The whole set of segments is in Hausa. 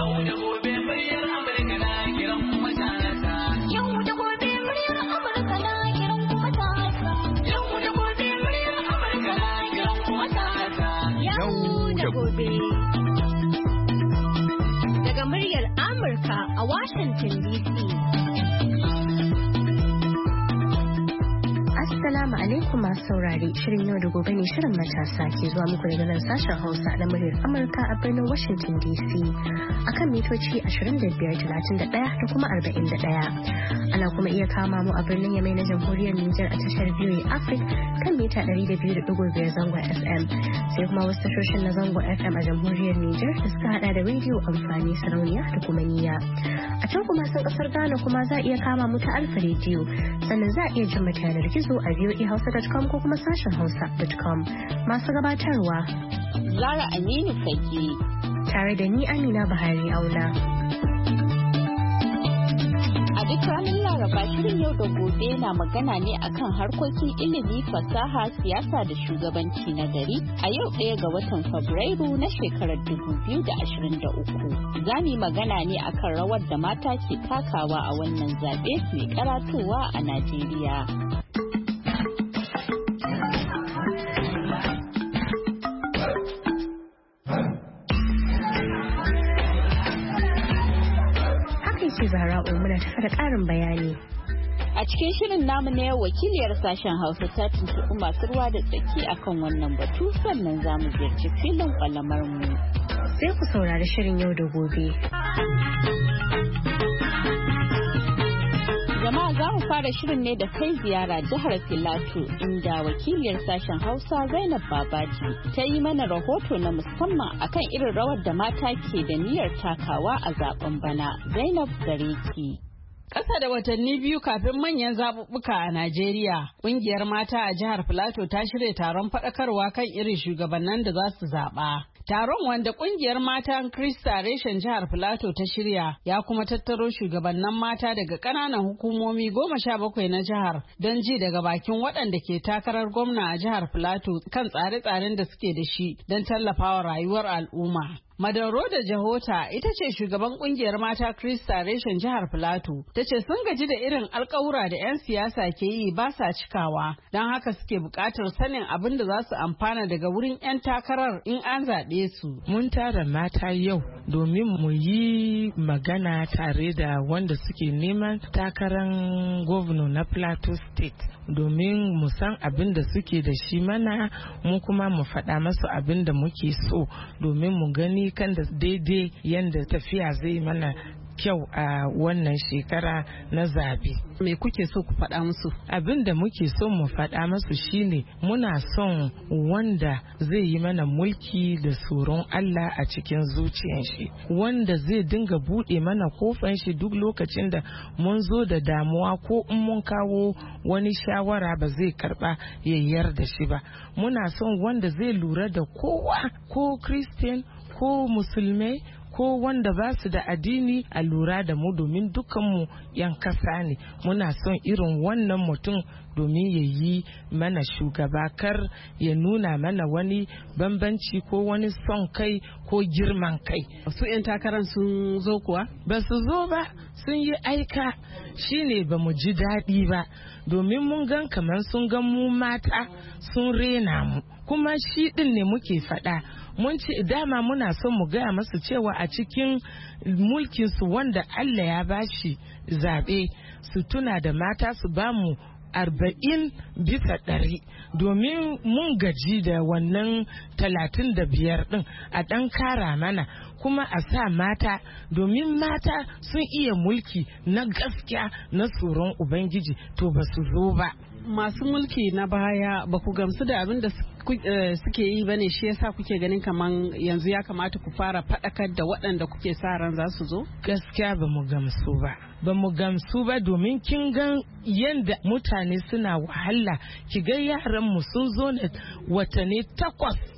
Daga muryar Amurka a Washington DC. Assalamu alaikum masu saurare, shirin yau da gobe ne shirin matasa ke zuwa muku daga nan sashen Hausa na muryar Amurka a birnin Washington DC akan mitoci 25, 31 da kuma 41. Ana kuma iya kama mu a birnin Yamai na Jamhuriyar Nijar a tashar VOA Africa kan mita 200.5 zangon FM, sai kuma wasu tashoshin na zangon FM a Jamhuriyar Nijar da suka hada da rediyo amfani sarauniya da kuma niyya. A can kuma sun kasar Ghana kuma za a iya kama mu ta Alfa rediyo, sannan za a iya jin mata yanar gizo a voahausa.com ko kuma sashen hausa.com. Masu gabatarwa Zara Aminu Fage tare da ni Amina Buhari Auna. A duk ranar Laraba shirin yau da gobe na magana ne akan harkokin ilimi, fasaha, siyasa da shugabanci na gari a yau 1 ga watan Fabrairu na shekarar 2023. Za mu yi magana ne akan rawar da mata ke takawa a wannan zaɓe mai karatowa a Najeriya. Zahra'u muna tafa da ƙarin bayani. A cikin shirin namu na yau wakiliyar sashen Hausa ta tuntuɓi masu ruwa da tsaki akan wannan batu, sannan za mu ziyarci filin ƙwalamar mu. Sai ku saurari shirin yau da gobe. Jama'a za mu fara shirin ne da kai ziyara jihar Filato inda wakiliyar sashen Hausa Zainab Babaji ta yi mana rahoto na musamman akan irin rawar da mata ke da niyyar takawa a zaben bana. Zainab gare ki. Ƙasa da watanni biyu kafin manyan zaɓuɓɓuka a Najeriya, ƙungiyar mata a jihar Filato ta shirya taron faɗakarwa kan irin shugabannin da za su zaɓa. Taron wanda ƙungiyar matan Krista reshen jihar Filato ta shirya ya kuma tattaro shugabannin mata daga ƙananan hukumomi 17 na jihar don ji daga bakin waɗanda ke takarar gwamna a jihar Filato kan tsare-tsaren da suke da shi don tallafawa rayuwar al'umma. Madaro da Jahota ita ce shugaban kungiyar mata Krista reshen jihar Filato. Ta ce sun gaji da irin alkawura da 'yan siyasa ke yi ba sa cikawa, don haka suke buƙatar sanin abin da za su amfana daga wurin 'yan takarar in an zaɓe su. Mun tara mata yau domin mu yi magana tare da wanda suke neman takarar gwamna na Plateau State, domin mu san abin da suke da shi mana, mu kuma mu faɗa masu abin da muke so domin mu gani kan da daidai yadda tafiya zai mana kyau a wannan shekara na zabe. Me kuke so ku faɗa musu? Abin da muke so mu faɗa musu shine muna son wanda zai yi mana mulki da tsoron Allah a cikin zuciyar shi, wanda zai dinga buɗe mana kofan shi duk lokacin da mun zo da damuwa ko in mun kawo wani shawara ba zai karba ya yarda shi ba. Muna son wanda zai lura da kowa, ko Christian ko musulmai ko wanda ba su da addini, a lura da mu domin dukanmu 'yan kasa ne. Muna son irin wannan mutum domin ya yi mana shugaba, kar ya nuna mana wani bambanci ko wani son kai ko girman kai. Su 'yan takarar sun zo kuwa? Ba su zo ba, sun yi aika, shine ba mu ji daɗi ba, domin mun gan kamar sun gan mu mata sun rena mu, kuma shi ɗin ne muke faɗa. Mun ce dama muna son mu gaya masu cewa a cikin mulkinsu wanda Allah ya bashi zaɓe, su tuna da mata su bamu 40% domin mun gaji da wannan 35 ɗin a ɗan kara mana, kuma a sa mata, domin mata sun iya mulki na gaskiya na tsoron Ubangiji, to ba su zo ba. Masu mulki na baya ba ku gamsu da abin da suke yi bane, shi yasa kuke ganin kaman yanzu ya kamata ku fara faɗakar da waɗanda kuke sa ran za su zo? Gaskiya ba mu gamsu ba domin kin gan yadda mutane suna wahala, ki ga yaran mu sun zo na watanni 8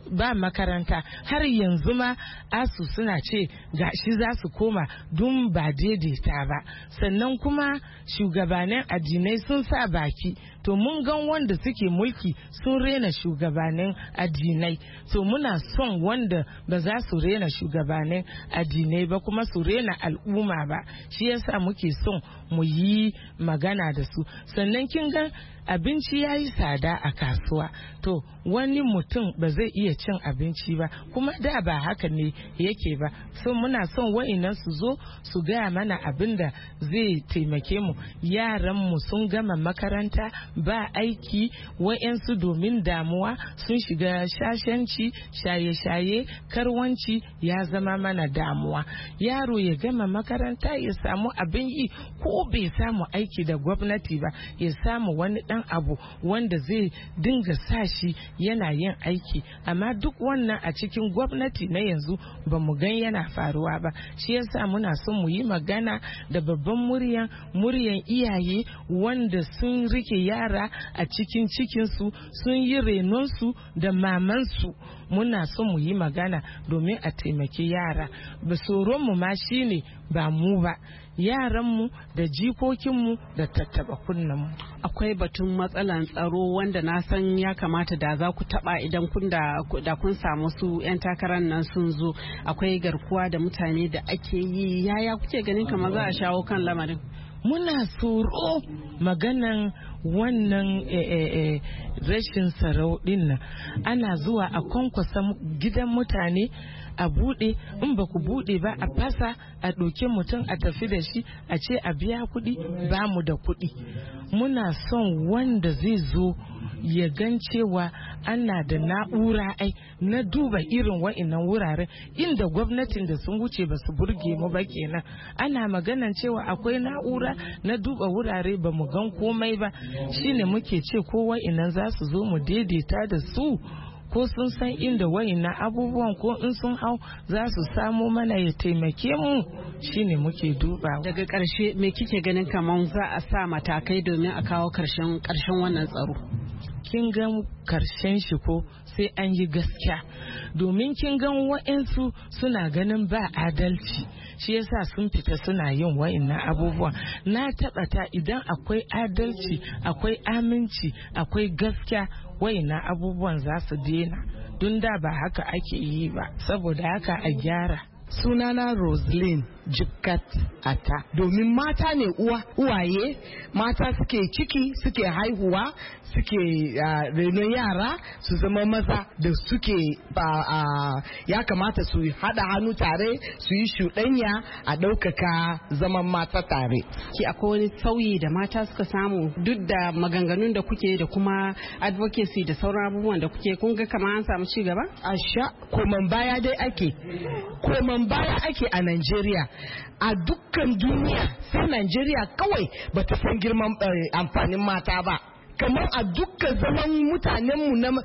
ba makaranta har yanzu ma asu suna ce gashi za su koma don ba daidaita ba. Sannan kuma shugabannin addinai sun sa baki, to mun gan wanda suke mulki sun rena shugabannin addinai, to muna son wanda ba za su rena shugabannin addinai ba kuma su rena al'umma ba, shi yasa muke son mu yi magana da su. Sannan kin ga abinci ya yi tsada a kasuwa, to wani mutum ba zai iya cin abinci ba, kuma da ba haka ne yake ba. So muna son wa'inan su zo su gaya mana abin da zai taimake mu. Yaran mu sun gama makaranta ba aiki, wa'yansu domin damuwa sun shiga shashanci, shaye-shaye, karwanci ya zama mana damuwa. Yaro ya gama makaranta ya samu abin yi, ko bai samu aiki da gwamnati ba ya samu wani dan abu wanda zai dinga sa shi yana yin aiki. Amma duk wannan a cikin gwamnati na yanzu ba mu gan yana faruwa ba. Shi yasa muna son mu yi magana da babban muryan iyaye wanda sun rike yara a cikin cikinsu, sun yi renonsu da mamansu. Muna son mu yi magana domin a taimaki yara. Ba tsoronmu ma shine ba mu ba, yaranmu da jikokinmu da tattaba kunnenmu. Akwai batun matsalan tsaro wanda na san ya kamata da za ku taba idan kun samu su 'yan takarar nan sun zo. Akwai garkuwa da mutane da ake yi, yaya kuke ganin kamar za a shawo kan lamarin? Muna tsoro maganan wannan rashin tsaro din nan. Ana zuwa a kwankwasa gidan mutane a bude, in ba ku bude ba a fasa, a ɗauki mutum a tafi da shi, a ce a biya kuɗi, ba mu da kuɗi. Muna son wanda zai zo ya gan cewa ana da na'ura na duba irin wa'innan wurare inda gwamnatin da sun wuce ba su burge mu ba kenan. Ana maganan cewa akwai na'ura na duba wurare ba mu gan komai ba, shine muke ce ko wa'innan za su zo mu daidaita da su, ko sun san inda wa'innan abubuwan, ko in sun hau za su samo mana ya taimake mu, shine muke duba. Daga ƙarshe me kike ganin kamar za a sa matakai domin a kawo ƙarshen wannan tsaro? Kin ga karshen shi ko sai an yi gaskiya, domin kin ga wa'ansu suna ganin ba adalci, shi yasa sun fita suna yin wa'annan abubuwa. Na tabbata idan akwai adalci, akwai aminci, akwai gaskiya, wa'annan abubuwan za su daina, don da ba haka ake yi ba. Saboda haka a gyara. Sunana Roslyn Jibkat Ata. Domin mata ne uwaye, mata suke ciki, suke haihuwa, suke renon yara su zama maza da suke ya kamata su hada hannu tare, su yi shuɗanya a ɗaukaka zaman mata tare. Ki akwai wani sauyi da mata suka samu duk da maganganun da kuke da kuma advocacy da sauran abubuwan da kuke, kun ga kamar an samu ci gaba? Asha, koman baya dai ake. Koman baya ake a Najeriya. A dukkan duniya sai Najeriya kawai bata san girman amfanin mata ba. Kamar a dukkan zaman mutanenmu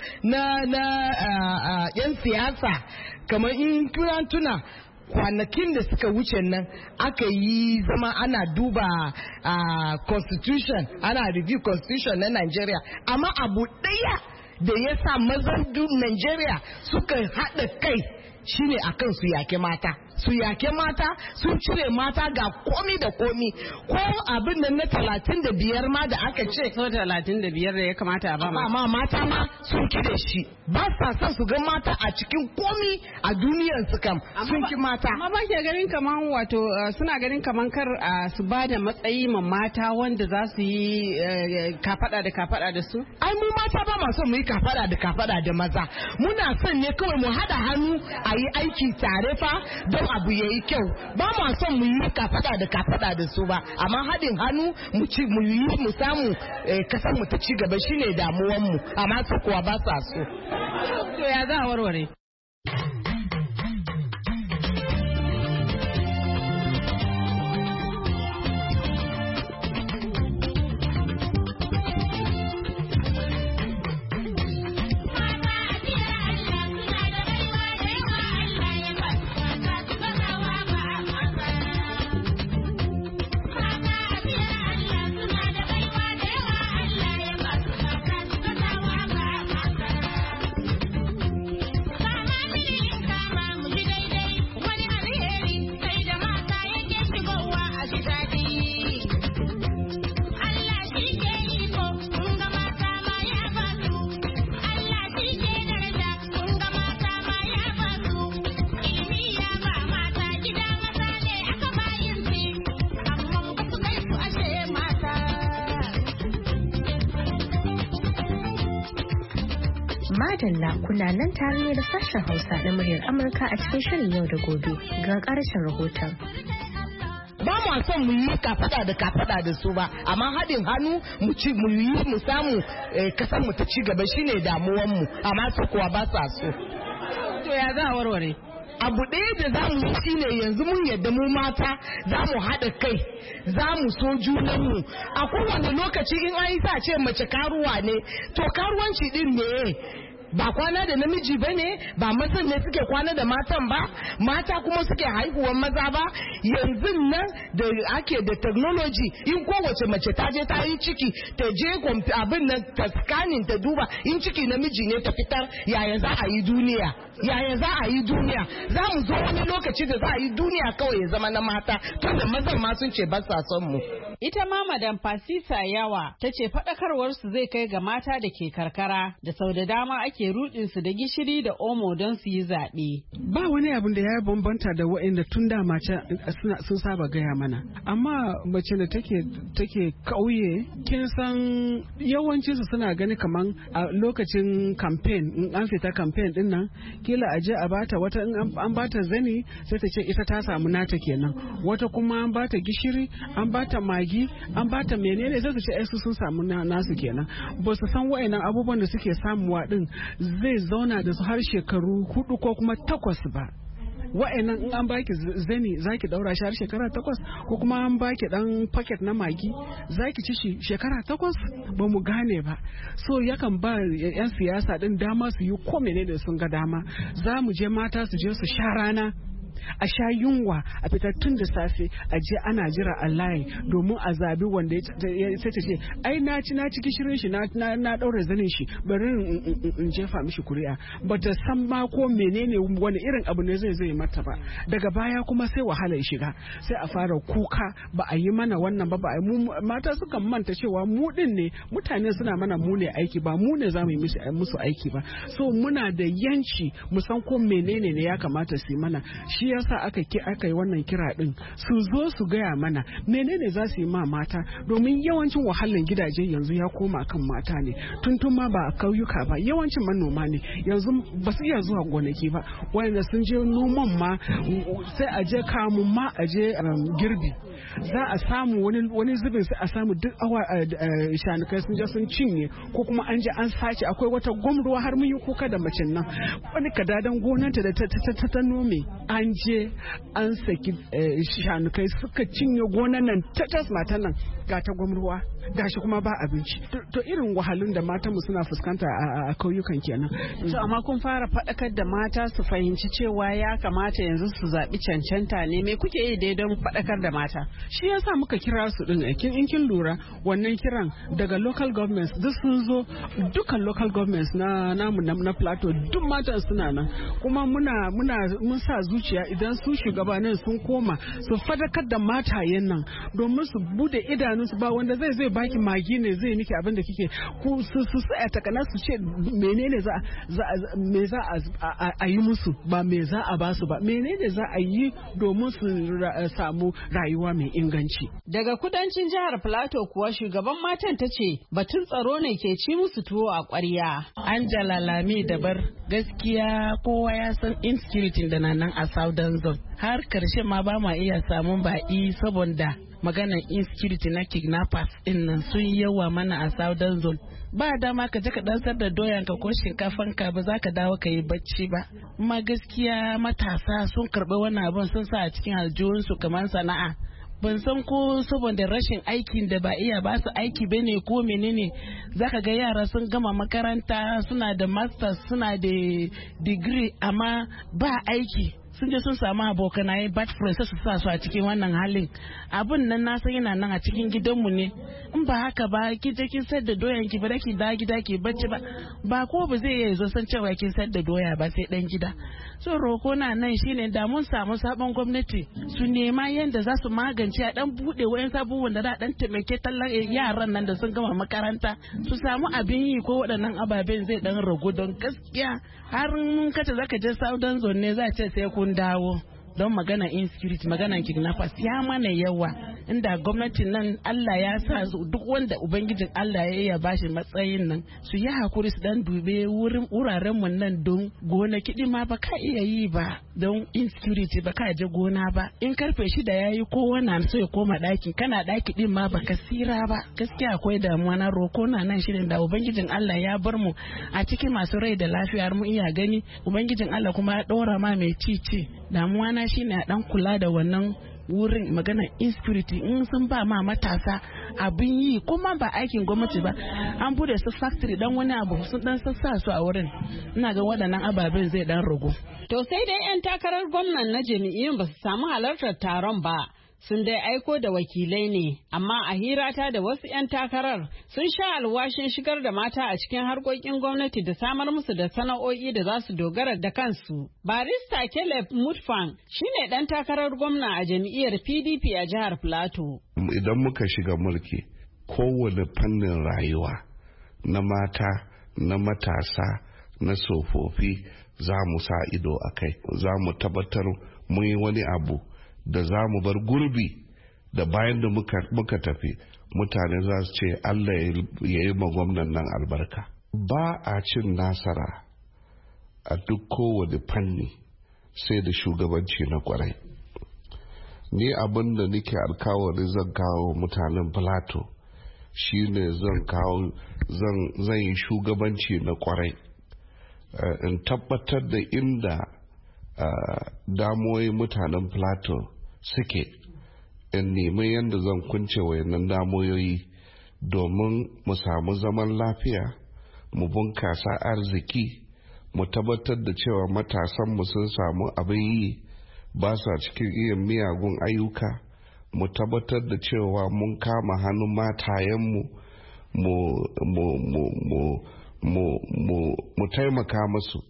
na 'yan siyasa, kamar in tuna kwanakin da suka wuce nan aka yi zama ana duba constitution, ana review constitution na Najeriya, amma abu ɗaya da ya sa mazan Najeriya suka haɗa kai shine akan su yake mata. Su yake mata, sun cire mata ga komi da komi, ko abin nan na 35 ma da aka ce. So 35 da ya kamata a ba ma mata ma sun cire shi. Ba sa son su ga mata a cikin komi a duniyar su kam, sun ki mata. Amma ba ke ganin kaman wato suna ganin kaman kar su ba da matsayi ma mata wanda za su yi kafada da su? Ai mu mata ba ma son mu yi kafada da maza. Muna son ne kawai mu hada hannu a yi aiki tare fa don abu yayi kyau. Ba ma son mu yi kafada da su ba, amma haɗin hannu mu samu kasar mu ta ci gaba shine damuwan mu, amma su kuwa ba sa so. To ya za a warware? Madalla kuna nan tare ne da sashen Hausa na muryar Amurka a cikin shirin yau da gobe ga ƙarshen rahoton. Ba mu son mu yi kafada da su ba, amma haɗin hannu mu samu kasar mu ta ci gaba shine damuwan mu, amma su kuwa ba sa so. To ya za a warware? Abu ɗaya da za mu yi shine yanzu mun yadda mu mata za mu haɗa kai, za mu so junanmu. A kowane lokaci in an yi sa ce mace karuwa ne, to karuwanci din ne. Ba kwana da namiji ba ne, ba mazan ne suke kwana da matan ba, mata kuma suke haihuwan maza ba. Yanzu nan da ake da technology, in kowace mace ta je ta yi ciki, ta je abin nan ta scanning ta duba in ciki namiji ne ta fitar, yaya za a yi duniya. Za mu zo wani lokaci da za a yi duniya kawai ya zama na mata, tunda mazan ma sun ce ba sa son mu. Ita ma Madam Fasisa Yawa ta ce faɗakarwarsu zai kai ga mata da ke karkara da sau da dama ake rudin su da gishiri da omo don su yi zaɓe. Ba wani abin da ya bambanta da waɗanda tun da mace sun saba gaya mana. Amma mace da take kauye, kin san yawancin su suna gani kaman a lokacin campaign, in an fita campaign din nan, kila a je a bata wata, in an bata zani sai ta ce ita ta samu nata kenan. Wata kuma an bata gishiri, an bata magi, an bata menene sai su ce ai su sun samu nasu kenan. Ba su san waɗannan abubuwan da suke samuwa din zai zauna da su har shekaru 4 ko kuma 8 ba. Wa'annan in an baki zani zaki daura shi har shekara 8, ko kuma an baki dan paket na magi zaki ci shi shekara 8, ba mu gane ba. So yakan ba yan siyasa din dama su yi ko menene sun ga dama. Za mu je mata su je su sha rana, a sha yunwa, a fitar tun da safe, a je ana jira a layi domin a zabi wanda ya sai ta ce ai na ci gishirin shi na daura zanin shi, bari in jefa mishi kuri'a. Bata san ma ko menene wani irin abu ne zai mata ba. Daga baya kuma sai wahala ya shiga, sai a fara kuka, ba a yi mana wannan ba, mata sukan manta cewa mu din ne, mutane suna mana mu ne aiki, ba mu ne za mu yi musu aiki ba. So muna da yanci mu san ko menene ne ya kamata su yi mana. Shi yasa aka yi wannan kira din, su zo su gaya mana menene za su yi ma mata, domin yawancin wahalan gidaje yanzu ya koma kan mata ne. Tuntun ma ba a kauyuka ba, yawancin manoma ne yanzu ba su iya zuwa gonaki ba, wanda sun je noman ma sai a je kamun ma a je girbi, za a samu wani zubin sai a samu duk awa shanukai sun je sun cinye, ko kuma an je an sace. Akwai wata gwamruwa har mun yi kuka da macen nan, wani kadadan gonanta da ta nome, an je an saki shanukai suka cinye gonan nan ta matan nan, ga ta gwamruwa, gashi kuma ba abinci. To irin wahalun da matan mu suna fuskanta a kauyukan kenan. To amma kun fara faɗakar da mata su fahimci cewa ya kamata yanzu su zaɓi cancanta ne, me kuke yi dai don faɗakar da mata? Shi yasa muka kira su din, in kin lura wannan kiran daga local governments duk sun zo, dukkan local governments na namu na Plateau duk matan suna nan, kuma mun sa zuciya idan su shugabannin sun koma su fadakar da matayen nan domin su bude idanunsu. Ba wanda zai baki magi ne zai miki abin da kike, ku su tsaya takana su ce menene za a yi musu, ba me za a basu ba, menene za a yi domin su samu rayuwa mai inganci. Daga kudancin jihar Plateau kuwa shugaban matan ta ce batun tsaro ne ke ci musu tuwo a ƙwarya. Angela Lami Dabar, gaskiya kowa ya san insecurity da nan a Southern Zone. Har karshe ma ba ma iya samun ba'i saboda maganar insecurity na kidnappers din nan sun yawa mana a Southern Zone. Ba dama ka je ka dansar da doyanka ko shinkafanka ba za ka dawo ka yi bacci ba. Amma gaskiya matasa sun karɓi wannan abin sun sa a cikin aljihunsu kamar sana'a. Ban san ko saboda rashin aikin da ba iya ba su aiki bane ko menene, zaka ga yara sun gama makaranta suna da masters suna da degree amma ba aiki, sun je sun samu abokanaye bad friends su sa su a cikin wannan halin. Abun nan na san yana nan a cikin gidanmu ne, in ba haka ba ki je kin sayar da doyan ki ba da ki da gida ki bacci ba ko ba zai iya zo san cewa kin sayar da doya ba sai dan gida. So roko na nan shine da mun samu sabon gwamnati su nema yanda za su magance a dan bude wayan sabuwan da dan taimake tallan yaran nan da sun gama makaranta su samu abin yi, ko waɗannan ababen zai dan ragu. Don gaskiya har mun kace zaka je Southern Zone ne za ce sai kun dawo, don magana insecurity, magana kidnappers ya mana yawa. inda gwamnatin nan Allah ya sa duk wanda ubangijin Allah ya iya bashi matsayin nan su yi hakuri su dan dube wuraren mu nan don gona kiɗi ma ba ka iya yi ba don insecurity ba ka je gona ba in karfe 6 yayi kowa na so ya koma ɗaki kana ɗaki din ma baka sira ba gaskiya akwai damuwa na roko na nan shirin da ubangijin Allah ya bar mu a cikin masu rai da lafiya mu iya gani ubangijin Allah kuma ya ɗora ma mai cici damuwa na shine a dan kula da wannan wurin magana insecurity in sun ba ma matasa abin yi kuma ba aikin gwamnati ba an bude su factory dan wani abu sun dan sassa su a wurin ina ga waɗannan ababen zai dan ragu. To sai dai 'yan takarar gwamnan na jami'in ba su samu halartar taron ba. Sun dai aiko da wakilai ne, amma a hirata da wasu 'yan takarar sun sha alwashin shigar da mata a cikin harkokin gwamnati da samar musu da sana'o'i da za su dogara da kansu. Barista Caleb Mutfang shine ɗan takarar gwamna a jam'iyyar PDP a jihar Plateau. Idan muka shiga mulki, kowane fannin rayuwa na mata, na matasa, na tsofaffi za mu sa ido a kai. Za mu tabbatar mun yi wani abu da za mu bar gurbi da bayan da muka tafi mutane za su ce Allah ya yi gwamnan nan albarka. Ba a cin nasara a duk kowane fanni sai da shugabanci na kwarai. Ni abin da nake alkawari zan kawo mutanen Plateau shine zan yi shugabanci na kwarai, in tabbatar da inda damuwoyin mutanen Plateau suke, in nemi yadda zan kunce wayannan damuwoyi domin mu samu zaman lafiya, mu bunkasa arziki, mu tabbatar da cewa matasanmu sun samu abin yi ba sa cikin iya miyagun ayyuka, mu tabbatar da cewa mun kama hannun matayenmu mu taimaka musu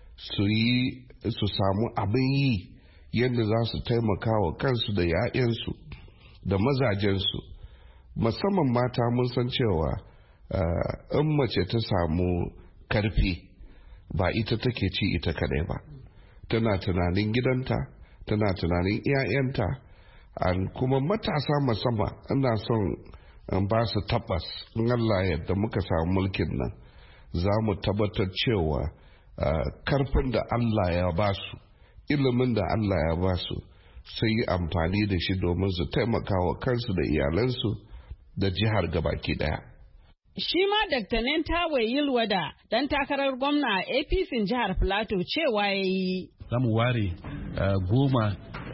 su samu abin yi yadda za su taimaka wa kansu da 'ya'yansu da mazajensu. Musamman mata mun san cewa in mace ta samu karfi ba ita take ci ita kadai ba, tana tunanin gidanta, tana tunanin 'ya'yanta. Kuma matasa musamman ina son in ba su tabbas in Allah yadda muka samu mulkin nan za mu tabbatar cewa karfin da Allah ya ba su, ilimin da Allah ya ba su, sun yi amfani da shi domin su taimaka wa kansu da iyalansu da jihar gabaki daya. Shi ma Dr. Nentawe Yilwada, dan takarar gwamna a APC jihar Plateau cewa ya yi. Za mu ware 10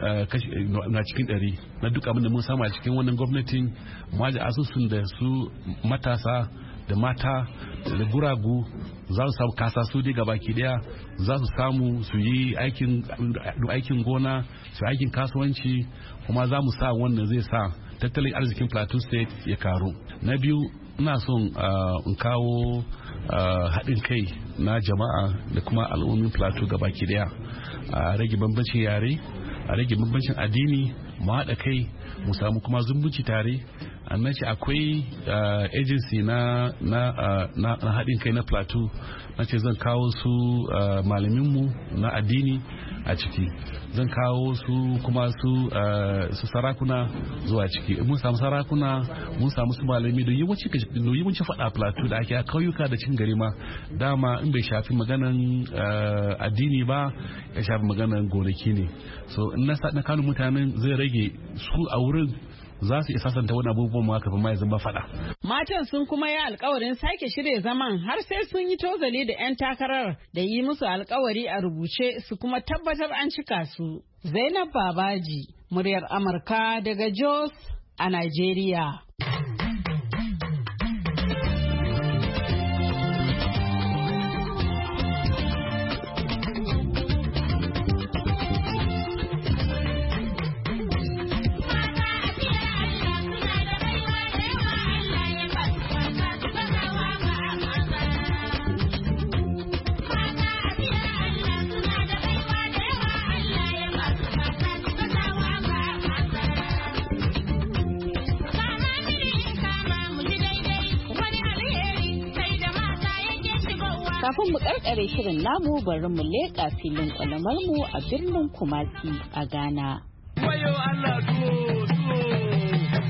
na cikin 100 na duk abin da mun samu a cikin wannan gwamnatin, mu da asusun da su matasa da mata da guragu za su samu kasa su dai gabaki daya, za su samu su yi aikin gona, su aikin kasuwanci, kuma za mu sa wannan zai sa tattalin arzikin Plateau State ya karu. Na biyu, ina son in kawo haɗin kai na jama'a da kuma al'ummin Plateau gabaki daya, a rage bambancin yare, a rage bambancin addini, mu haɗa kai mu samu kuma zumunci tare. Annan ce akwai agency na haɗin kai na Plateau, na ce zan kawo su malaminmu na addini a ciki, zan kawo su kuma su sarakuna zuwa ciki. Mun samu sarakuna, mun samu su malami da yawanci faɗa Plateau da ake a kauyuka da cin gari ma dama in bai shafi maganan addini ba, ya shafi maganan gonaki ne. So in na kanu mutanen zai rage su a wurin za su iya sasanta wani abubuwan ma kafin ma ya zama faɗa. Matan sun kuma yi alkawarin sake shirya zaman har sai sun yi tozali da 'yan takarar da yi musu alkawari a rubuce su kuma tabbatar an cika su. Zainab Babaji, muryar Amurka daga Jos a Najeriya. Kafin mu karkare shirin namu bari mu leƙa filin kwalamar mu a birnin Kumasi a Ghana.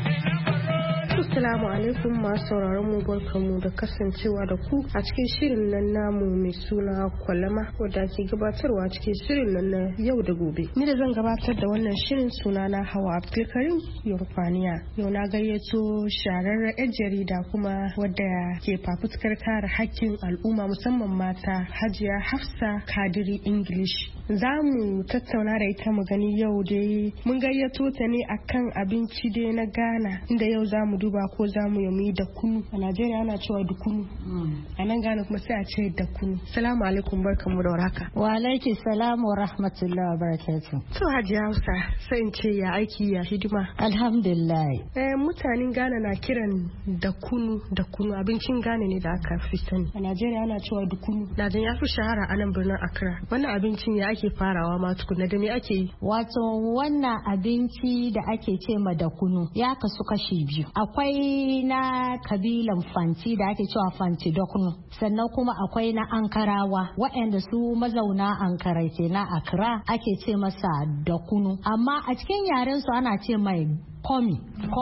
Assalamu alaikum masu sauraron mu, barkamu da kasancewa da ku a cikin shirin nan namu mai suna kwalama wadda ke gabatarwa cikin shirin nan na yau da gobe. Ni da zan gabatar da wannan shirin suna na Hawa Abdulkarim Yorfaniya. Yau na gayyato shahararren 'yan jarida kuma wadda ke fafutukar kare hakkin al'umma musamman mata, Hajiya Hafsa Kadiri English. Za mu tattauna da ita mu gani yau dai mun gayyato ta ne akan abinci dai na Ghana, inda yau za mu duba ko za mu yi da kunu. A Najeriya ana cewa da kunu, a nan Ghana kuma sai a ce da kunu. Salamu alaikum, barkamu da warhaka. Wa alaiki salam wa rahmatullahi wa barakatuh. To Hajiya Hausa, sai in ce ya aiki ya hidima. Alhamdulillah. Mutanen Ghana na kiran da kunu abincin Ghana ne da aka fi sani. A Najeriya ana cewa da kunu. Najeriya ya fi shahara a nan birnin Accra. Wannan abincin ya ake farawa ma tukuna da me ake yi? Wato wannan abinci da ake ce ma da kunu ya kasu kashi biyu. Akwai na kabilan Fanti da ake cewa Fanti da kunu. Sannan kuma akwai na Ankarawa waɗanda su mazauna Ankara ke na Accra ake ce masa da kunu. Amma a cikin yaren su ana ce mai komi.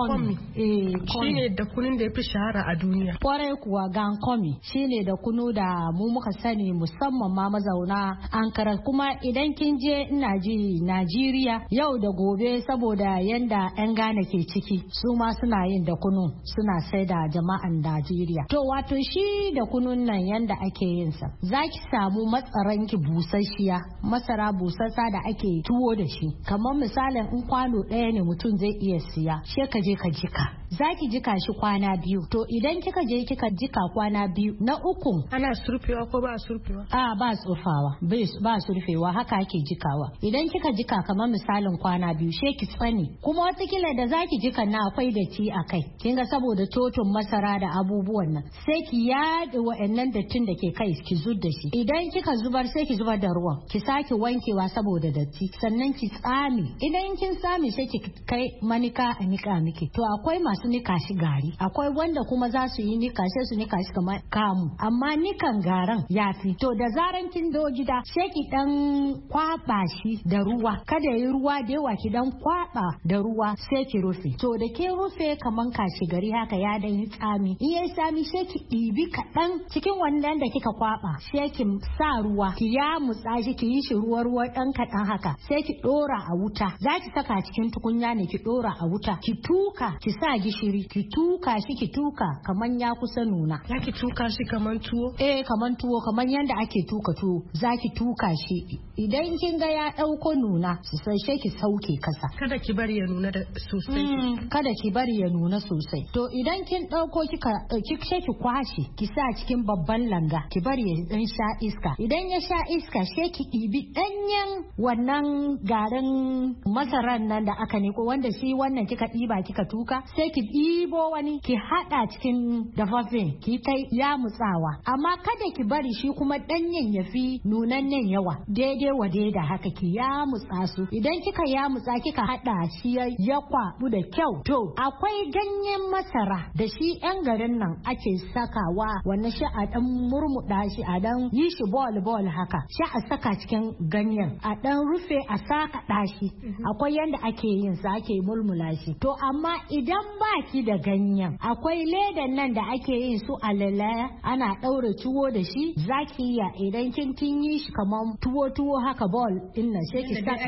Shine da kunun da ya fi shahara a duniya. Kwarai kuwa gan komi shine da kunu da mu muka sani musamman ma mazauna Ankara. Kuma idan kin je ina ji Najeriya yau da gobe saboda yanda 'yan Ghana ke ciki su ma suna yin da kunu suna sai da jama'an Najeriya. To wato shi da kunun nan yanda ake yin sa zaki samu matsaranki busasshiya, masara busassa da ake tuwo da shi. Kamar misalin in kwano ɗaya ne mutum zai iya siya, she ka je ka jika. Zaki jika shi kwana biyu. To idan kika je kika jika kwana biyu, na uku ana surfewa ko ba surfewa? Ba surfawa, ba surfewa, haka ake jikawa. Idan kika jika kamar misalin kwana biyu, she ki tsani. Kuma watakila da zaki jika na akwai datti a kai. Kin ga saboda totun masara da abubuwan nan. Sai ki yaɗe wa'annan dattin da ke kai ki zub da shi. Idan kika zubar sai ki zubar da ruwan. Ki sake wankewa saboda datti. Sannan ki tsame. Idan kin tsame sai ki kai manika a nika miki. To akwai masu nika shi gari. Akwai wanda kuma za su yi nika sai su nika shi kamar kamu. Amma nikan garan ya fi. To da zaran kin do gida sai ki dan kwaba shi da ruwa. Kada yi ruwa da yawa, ki dan kwaba da ruwa sai ki rufe. To da ke rufe kaman kashi gari haka ya dan yi tsami. In yayi tsami sai ki ɗibi kaɗan cikin wannan da kika kwaba. Sai ki sa ruwa, ki ya mutsa shi, ki yi shi ruwa dan kaɗan haka. Sai ki ɗora a wuta. Za ki saka cikin tukunya ne ki ɗora a wuta. Ki tuka, ki sa gishiri, ki tuka shi, ki tuka kaman ya kusa nuna. Za ki tuka shi kaman tuwo? Kaman tuwo, kaman yanda ake tuka tuwo. Za ki tuka shi. Idan kin ga ya ɗauko nuna sosai ki sauke kasa. Kada ki bari ya nuna da sosai. Kada ki bari ya nuna sosai. To idan kin ɗauko sai ki kwashe, ki sa cikin babban langa, ki bari ya dan sha iska. Idan ya sha iska sai ki ɗibi ɗanyen wannan garin masaran nan da aka niko wanda shi wannan kika ɗiba kika tuka, sai ki ɗibo wani ki haɗa cikin dafaffen ki kai ya mutsawa. Amma kada ki bari shi kuma ɗanyen ya fi nunannen yawa. Daidai wa daida haka ki ya mutsa su. Idan kika ya mutsa kika haɗa shi ya kwaɓu da kyau. To akwai ganyen masara da shi 'yan garin nan ake sakawa wannan shi a ɗan murmuɗa shi a ɗan yi shi bol haka. Shi a saka cikin ganyen a ɗan rufe a saka ɗashi. Akwai yanda ake yin sa ake mulmula shi. To amma idan baki da ganyen akwai ledan nan da ake yin su alala ana ɗaure tuwo da shi. Zaki iya idan kin yi shi kamar tuwo haka bol din nan sai ki saka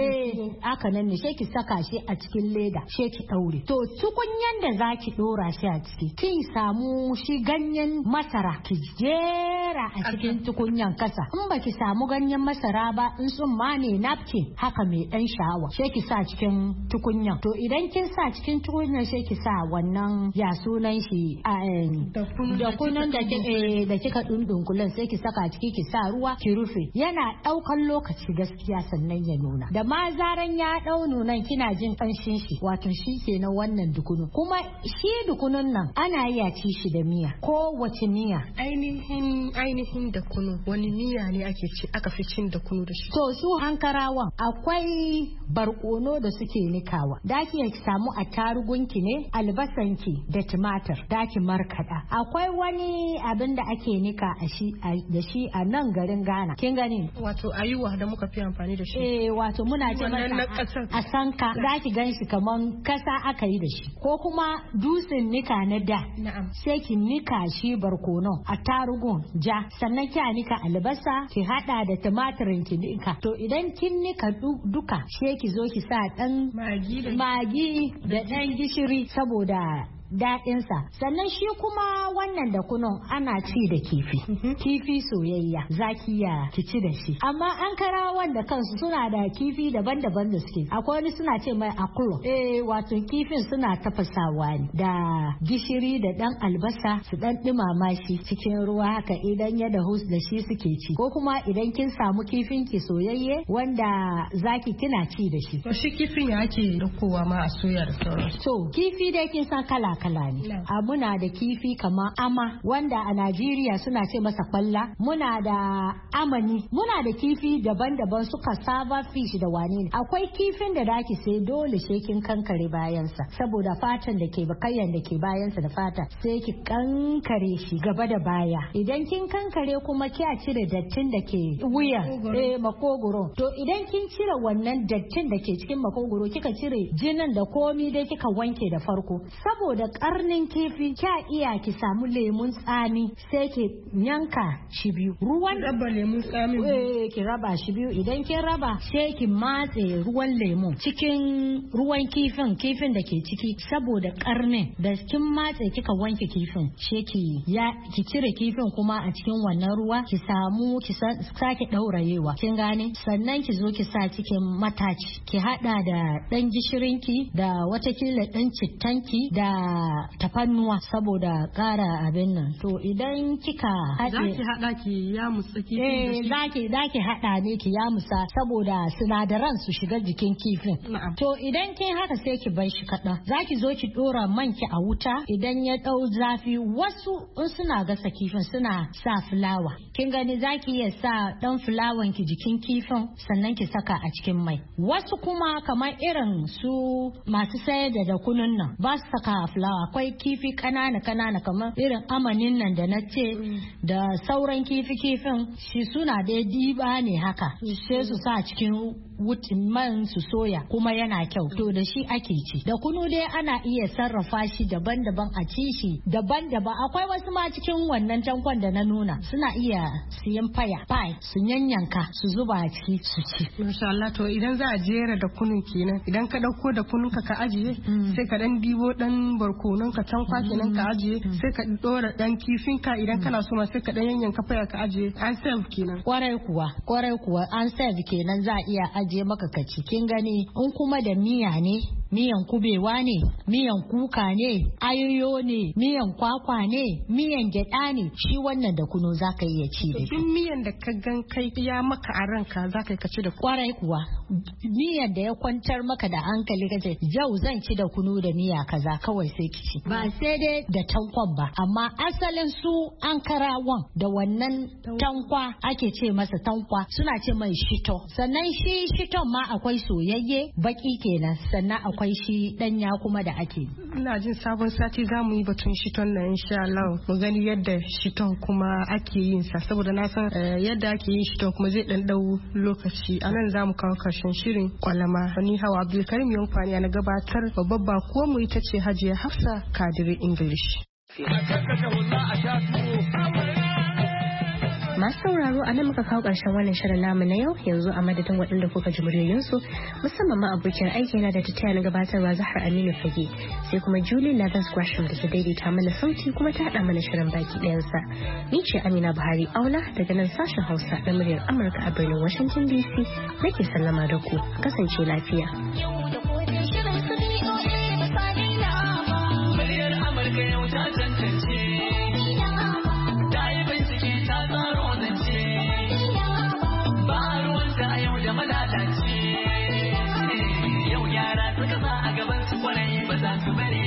haka nan ne sai ki saka shi a cikin leda sai ki ɗaure. To tukunyan da zaki ɗora shi a ciki kin samu shi ganyen masara ki jera a cikin tukunyan kasa. In baki samu ganyen masara ba in sun ma ne napkin haka mai ɗan sha'awa sai ki sa cikin tukunyan. To idan kin sa cikin tukunyan sai ki sa wannan ya sunan shi da kunun da kika dundunkulen sai ki saka ciki ki sa ruwa ki rufe. Yana ɗaukan lokaci gaskiya sannan ya nuna. Da ma zaran ya ɗau nunan kina jin ƙanshin shi wato shi kenan wannan dukunu. Kuma shi dukunun nan ana iya ci shi da miya. Ko wace miya? Ainihin da kunu wani miya ne aka fi cin da kunu da shi? To su Ankarawan akwai barkono da suke nikawa. Da ki samu a tarugunki ne albasanki da tumatir da ki markada. Akwai wani abin da ake nika da shi a nan garin Ghana. Kin gani? Wato ayuwa da muka fi amfani da shi. Wato muna ce masa a sanka. Za ki gan shi kaman kasa aka yi da shi. Ko kuma dusin nika na da. Sai ki nika shi barkono a tarugun ja. Sannan ki nika albasa ki hada da tumatirin ki nika. To idan kin nika duka sai ki zo ki sa dan magi da dan gishiri saboda daɗinsa. Sannan shi kuma wannan da kunun ana ci da kifi. Kifi soyayya zaki ya ki ci da shi. Amma an kara wanda kansu suna da kifi daban-daban da suke. Akwai wani suna ce mai akulo. Wato kifin suna tafasawa ne da gishiri da dan albasa su dan dumama shi cikin ruwa haka idan ya dahu da shi suke ci. Ko kuma idan kin samu kifin ki soyayye wanda zaki kina ci da shi. To shi kifin ya ake dakowa ma a soya da sauransu. To kifi dai kin san kala ne. Muna da kifi kamar ama wanda a Najeriya suna ce masa kwalla. Muna da amani. Muna da kifi daban-daban suka saba fish da wane ne. Akwai kifin da daki sai dole sai kin kankare bayansa saboda fatan da ke bakayyan da ke bayansa da fata sai ki kankare shi gaba da baya. Idan kin kankare kuma kiya cire dattin da ke wuya makogoro. To idan kin cire wannan dattin da ke cikin makogoro kika cire jinin da komi dai kika wanke da farko saboda karnin kifi kya iya ki samu lemun tsami sai ki yanka shi biyu ruwan raba lemun tsami ki raba shi biyu idan kin raba sai ki matse ruwan lemun cikin ruwan kifin da ke ciki saboda karnin da kin matse kika wanke kifin sai ki cire kifin kuma a cikin wannan ruwa ki samu ki sake daurayewa kin gane sannan ki zo ki sa cikin mataci ki hada da dan gishirinki da watakila dan cittanki da tafannuwa saboda kara abin nan to idan kika haɗe zaki hada ki ya musa kifin zaki hada ne ki ya musa saboda sinadaran su shiga jikin kifin to idan kin haka sai ki bar shi kaɗan zaki zo ki dora manki a wuta idan ya dau zafi wasu in suna gasa kifin suna sa fulawa kin gani zaki iya sa dan fulawan ki jikin kifin sannan ki saka a cikin mai wasu kuma kamar irin su masu sayar da kunun nan ba su saka fulawa akwai kifi kanana kamar irin amanin nan da na ce da sauran kifin shi suna da diba ne haka sai su sa cikin wutin man su soya kuma yana kyau to da shi ake ci da kunu dai ana iya sarrafa shi daban-daban a ci shi daban-daban akwai wasu ma cikin wannan tankon da na nuna suna iya siyan pie su yanyanka su zuba a ciki su ci masha Allah to idan za a jera da kunun kenan idan ka dauko da kunun ka ajiye sai ka dan dibo dan barkonon ka tankwa kenan ka ajiye sai ka dora dan kifin ka idan kana so ma sai ka dan yanyanka paya ka ajiye an serve kenan kwarai kuwa an serve kenan za a iya ajiye maka ka cikin gani in kuma da miya ne miyan kubewa ne miyan kuka ne ayoyo ne miyan kwakwa ne miyan gyada ne shi wannan da kunu zaka iya ci da shi miyan da ka gan kai ya maka a ranka zaka yi ka ci da kwarai kuwa miyan da ya kwantar maka da hankali kace yau zan ci da kunu da miya kaza kawai sai ki ci ba sai dai da tankwan ba amma asalin su an karawan da wannan tankwa ake ce masa tankwa suna ce mai shito sannan shi shiton ma akwai soyayye baki kenan sannan akwai shi danya kuma da ake ina jin sabon sati za mu yi batun shiton na insha Allah mu gani yadda shiton kuma ake yin sa saboda na san yadda ake yin shiton kuma zai dan dau lokaci anan za mu kawo karshen shirin kwalama ni Hawa Abdulkarim Yankwani na gabatar babbar bakuwar mu ita ce Hajiya Hafsa Kadiri English Masu sauraro a nan muka kawo ƙarshen wannan shirin namu na yau yanzu a madadin waɗanda kuka ji muryoyinsu musamman ma abokiyar aiki na da ta taya na gabatarwa Zahra Aminu Fage sai kuma Julie Lathers Gresham da ta daidaita mana sauti kuma ta haɗa mana shirin baki ɗayansa. Ni ce Amina Buhari Aula daga nan sashen Hausa na muryar Amurka a birnin Washington DC nake sallama da ku kasance lafiya. Muryar Amurka yau ta tantance. Yau yara suka sa a gaban su kwarai ba za su bari